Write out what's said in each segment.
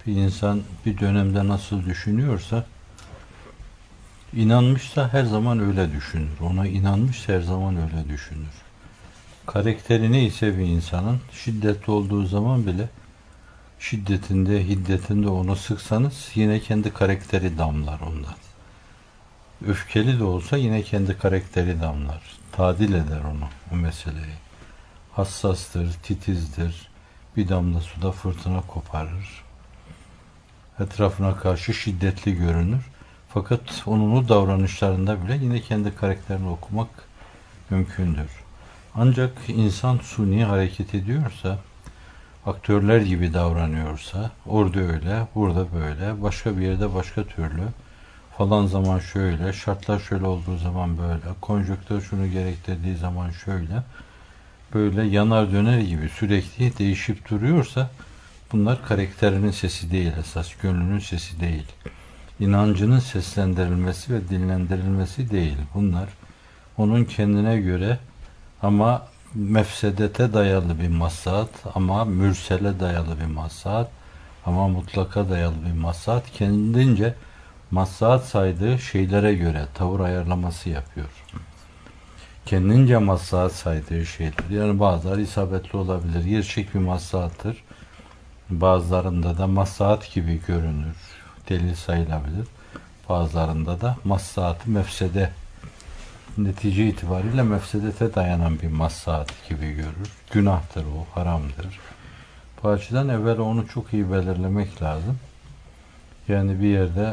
Bir insan bir dönemde nasıl düşünüyorsa, inanmışsa her zaman öyle düşünür. Ona inanmışsa her zaman öyle düşünür. Karakteri neyse bir insanın, şiddetli olduğu zaman bile şiddetinde, hiddetinde onu sıksanız yine kendi karakteri damlar ondan. Öfkeli de olsa yine kendi karakteri damlar. Tadil eder onu, o meseleyi. Hassastır, titizdir. Bir damla suda fırtına koparır. Etrafına karşı şiddetli görünür. Fakat onun o davranışlarında bile yine kendi karakterini okumak mümkündür. Ancak insan suni hareket ediyorsa, aktörler gibi davranıyorsa, orada öyle, burada böyle, başka bir yerde başka türlü, falan zaman şöyle, şartlar şöyle olduğu zaman böyle, konjonktür şunu gerektirdiği zaman şöyle, böyle yanar döner gibi sürekli değişip duruyorsa, bunlar karakterinin sesi değil esas, gönlünün sesi değil. İnancının seslendirilmesi ve dinlendirilmesi değil. Bunlar onun kendine göre ama mefsedete dayalı bir maslahat, ama mürsele dayalı bir maslahat, ama mutlaka dayalı bir maslahat, kendince maslahat saydığı şeylere göre tavır ayarlaması yapıyor. Kendince maslahat saydığı şeyler. Yani bazıları isabetli olabilir. Gerçek bir maslahattır. Bazılarında da maslahat gibi görünür. Delil sayılabilir. Bazılarında da maslahat-ı mefsede, netice itibariyle mefsedete dayanan bir maslahat gibi görür. Günahtır o, haramdır. Bu açıdan evvel onu çok iyi belirlemek lazım. Yani bir yerde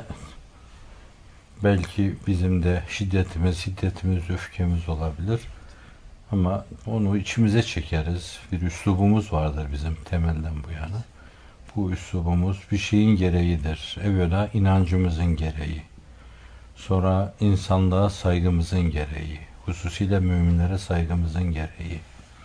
belki bizim de şiddetimiz, öfkemiz olabilir. Ama onu içimize çekeriz. Bir üslubumuz vardır bizim temelden bu yana. Bu üslubumuz bir şeyin gereğidir. Evvela inancımızın gereği. Sonra insanlığa saygımızın gereği. Hususiyle müminlere saygımızın gereği.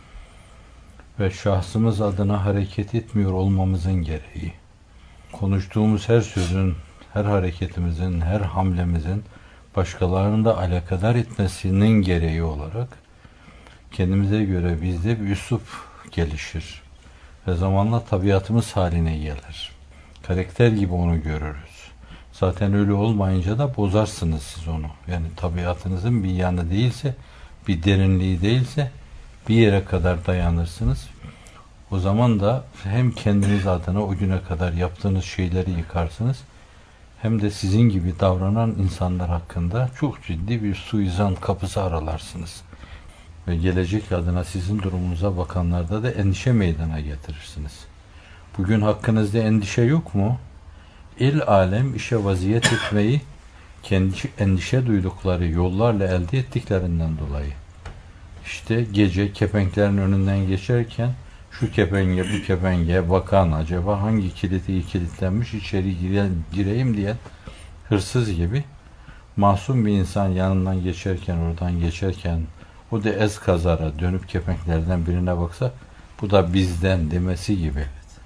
Ve şahsımız adına hareket etmiyor olmamızın gereği. Konuştuğumuz her sözün, her hareketimizin, her hamlemizin başkalarını da alakadar etmesinin gereği olarak kendimize göre bizde bir üslup gelişir. Ve zamanla tabiatımız haline gelir. Karakter gibi onu görürüz. Zaten öyle olmayınca da bozarsınız siz onu. Yani tabiatınızın bir yanı değilse, bir derinliği değilse bir yere kadar dayanırsınız. O zaman da hem kendiniz adına o güne kadar yaptığınız şeyleri yıkarsınız, hem de sizin gibi davranan insanlar hakkında çok ciddi bir suizan kapısı aralarsınız. Ve gelecek adına sizin durumunuza bakanlarda da endişe meydana getirirsiniz. Bugün hakkınızda endişe yok mu? El alem işe vaziyet etmeyi kendi endişe duydukları yollarla elde ettiklerinden dolayı. İşte gece kepenklerin önünden geçerken şu kepenge bu kepenge bakan acaba hangi kilidi iyi kilitlenmiş içeri gireyim diye hırsız gibi masum bir insan yanından geçerken, oradan geçerken o da ez kazara dönüp kepenklerden birine baksa bu da bizden demesi gibi.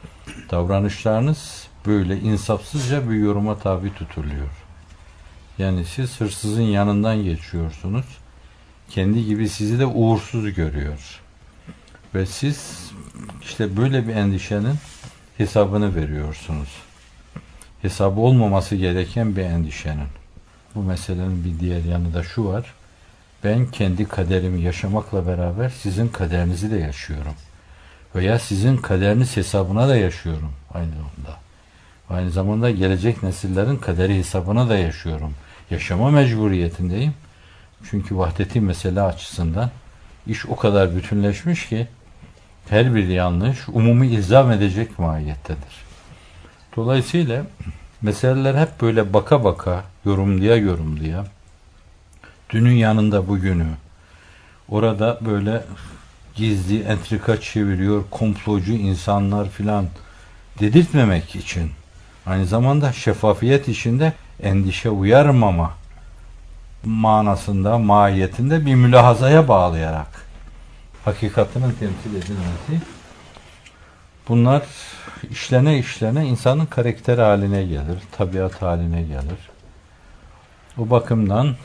Davranışlarınız böyle insafsızca bir yoruma tabi tutuluyor. Yani siz hırsızın yanından geçiyorsunuz. Kendi gibi sizi de uğursuz görüyor. Ve siz işte böyle bir endişenin hesabını veriyorsunuz. Hesabı olmaması gereken bir endişenin. Bu meselenin bir diğer yanı da şu var. Ben kendi kaderimi yaşamakla beraber sizin kaderinizi de yaşıyorum. Veya sizin kaderiniz hesabına da yaşıyorum aynı zamanda. Aynı zamanda gelecek nesillerin kaderi hesabına da yaşıyorum. Yaşama mecburiyetindeyim. Çünkü vahdeti mesele açısından iş o kadar bütünleşmiş ki her bir yanlış umumi ilzam edecek mahiyettedir. Dolayısıyla meseleler hep böyle baka baka, yorumluya dünün yanında bugünü, orada böyle gizli entrika çeviriyor, komplocu insanlar filan dedirtmemek için, aynı zamanda şeffafiyet içinde endişe uyarmama manasında, mahiyetinde bir mülahazaya bağlayarak hakikatinin temsil edilmesi, bunlar işlene insanın karakteri haline gelir, tabiat haline gelir. O bakımdan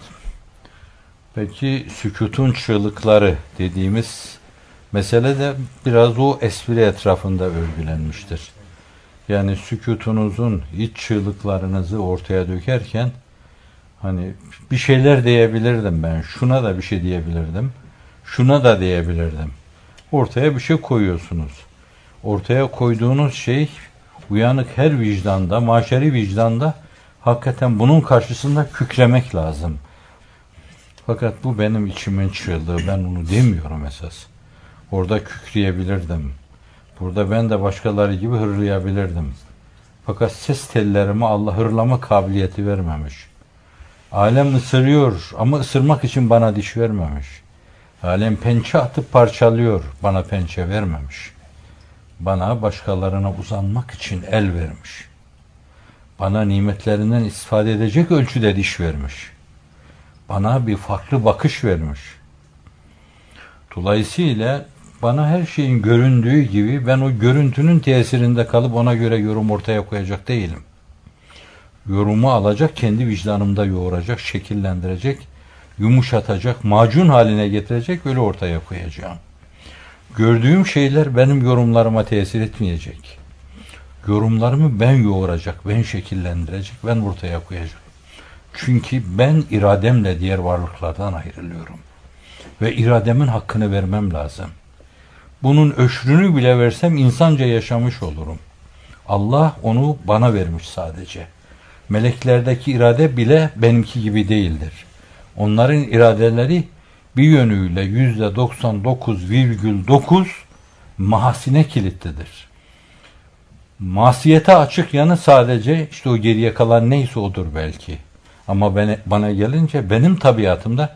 belki sükutun çığlıkları dediğimiz mesele de biraz o espri etrafında örgülenmiştir. Yani sükutunuzun iç çığlıklarınızı ortaya dökerken hani bir şeyler diyebilirdim ben. Şuna da bir şey diyebilirdim. Şuna da diyebilirdim. Ortaya bir şey koyuyorsunuz. Ortaya koyduğunuz şey uyanık her vicdanda, maşeri vicdanda hakikaten bunun karşısında kükremek lazım. Fakat bu benim içimin çığlığı. Ben onu demiyorum esas. Orada kükreyebilirdim. Burada ben de başkaları gibi hırlayabilirdim. Fakat ses tellerime Allah hırlama kabiliyeti vermemiş. Alem ısırıyor ama ısırmak için bana diş vermemiş. Alem pençe atıp parçalıyor, bana pençe vermemiş. Bana başkalarına uzanmak için el vermiş. Bana nimetlerinden istifade edecek ölçüde diş vermiş. Bana bir farklı bakış vermiş. Dolayısıyla bana her şeyin göründüğü gibi ben o görüntünün tesirinde kalıp ona göre yorum ortaya koyacak değilim. Yorumu alacak, kendi vicdanımda yoğuracak, şekillendirecek, yumuşatacak, macun haline getirecek, öyle ortaya koyacağım. Gördüğüm şeyler benim yorumlarıma tesir etmeyecek. Yorumlarımı ben yoğuracak, ben şekillendirecek, ben ortaya koyacak. Çünkü ben irademle diğer varlıklardan ayrılıyorum. Ve irademin hakkını vermem lazım. Bunun öşrünü bile versem insanca yaşamış olurum. Allah onu bana vermiş sadece. Meleklerdeki irade bile benimki gibi değildir. Onların iradeleri bir yönüyle %99,9 mahasine kilitlidir. Masiyete açık yanı sadece işte o geriye kalan neyse odur belki. Ama bana gelince benim tabiatımda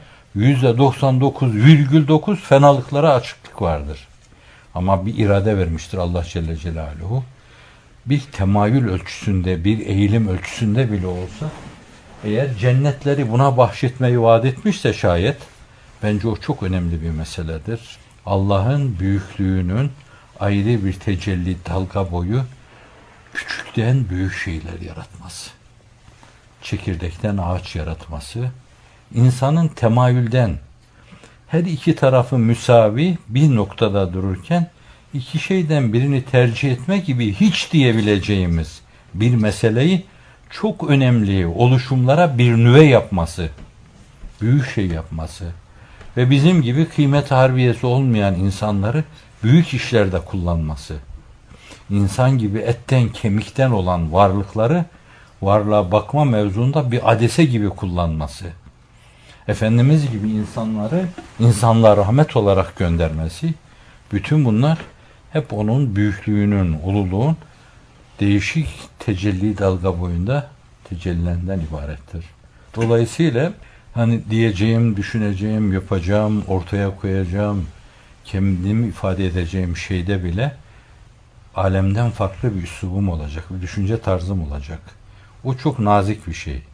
%99,9 fenalıklara açıklık vardır. Ama bir irade vermiştir Allah Celle Celaluhu. Bir temayül ölçüsünde, bir eğilim ölçüsünde bile olsa, eğer cennetleri buna bahşetmeyi vaat etmişse şayet, bence o çok önemli bir meseledir. Allah'ın büyüklüğünün ayrı bir tecelli dalga boyu, küçükten büyük şeyler yaratması, çekirdekten ağaç yaratması, insanın temayülden her iki tarafı müsavi bir noktada dururken iki şeyden birini tercih etme gibi hiç diyebileceğimiz bir meseleyi çok önemli oluşumlara bir nüve yapması, büyük şey yapması ve bizim gibi kıymet harbiyesi olmayan insanları büyük işlerde kullanması, insan gibi etten kemikten olan varlıkları varlığa bakma mevzunda bir adese gibi kullanması, Efendimiz gibi insanları insanlığa rahmet olarak göndermesi, bütün bunlar hep onun büyüklüğünün, ululuğun değişik tecelli dalga boyunda tecellilerinden ibarettir. Dolayısıyla hani diyeceğim, düşüneceğim, yapacağım, ortaya koyacağım, kendimi ifade edeceğim şeyde bile alemden farklı bir üslubum olacak, bir düşünce tarzım olacak. O çok nazik bir şey.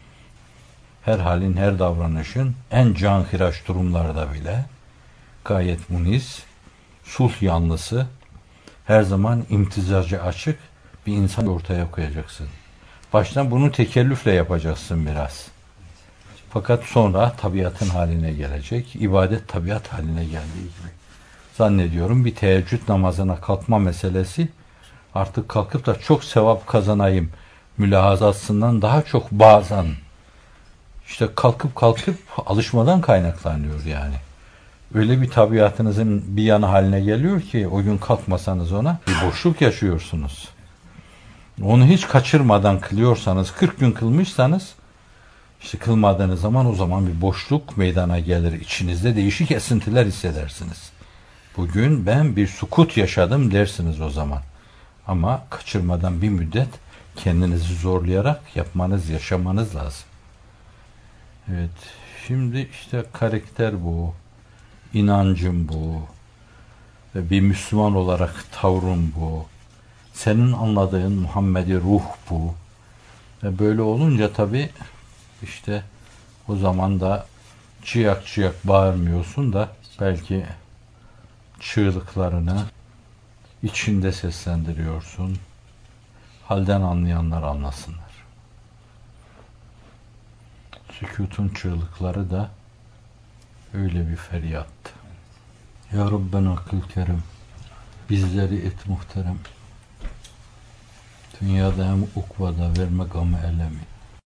Her halin, her davranışın en canhıraş durumlarda bile gayet muniz, sulh yanlısı, her zaman imtizacı açık bir insan ortaya koyacaksın. Baştan bunu tekellüfle yapacaksın biraz. Fakat sonra tabiatın haline gelecek, ibadet tabiat haline geldiği gibi. Zannediyorum bir teheccüd namazına kalkma meselesi artık kalkıp da çok sevap kazanayım mülahazasından daha çok bazen işte kalkıp alışmadan kaynaklanıyor yani. Öyle bir tabiatınızın bir yanı haline geliyor ki o gün kalkmasanız ona bir boşluk yaşıyorsunuz. Onu hiç kaçırmadan kılıyorsanız, 40 gün kılmışsanız işte kılmadığınız zaman o zaman bir boşluk meydana gelir. İçinizde değişik esintiler hissedersiniz. Bugün ben bir sukut yaşadım dersiniz o zaman. Ama kaçırmadan bir müddet kendinizi zorlayarak yapmanız, yaşamanız lazım. Evet, şimdi işte karakter bu, inancım bu, ve bir Müslüman olarak tavrım bu, senin anladığın Muhammedi ruh bu. Ve böyle olunca tabii işte o zaman da ciyak ciyak bağırmıyorsun da belki çığlıklarını içinde seslendiriyorsun. Halden anlayanlar anlasınlar. Sükutun çığlıkları da öyle bir feryattı. Ya Rabbena kıl kerem, bizleri et muhterem. Dünyada hem ukvada verme gamı elemi.